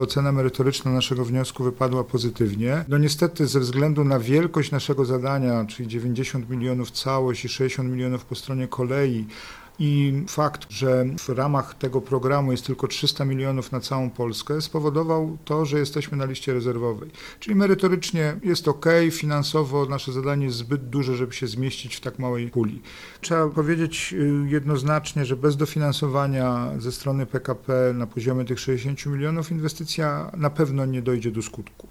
Ocena merytoryczna naszego wniosku wypadła pozytywnie. No niestety ze względu na wielkość naszego zadania, czyli 90 milionów całość i 60 milionów po stronie kolei, i fakt, że w ramach tego programu jest tylko 300 milionów na całą Polskę, spowodował to, że jesteśmy na liście rezerwowej. Czyli merytorycznie jest ok, finansowo nasze zadanie jest zbyt duże, żeby się zmieścić w tak małej puli. Trzeba powiedzieć jednoznacznie, że bez dofinansowania ze strony PKP na poziomie tych 60 milionów inwestycja na pewno nie dojdzie do skutku.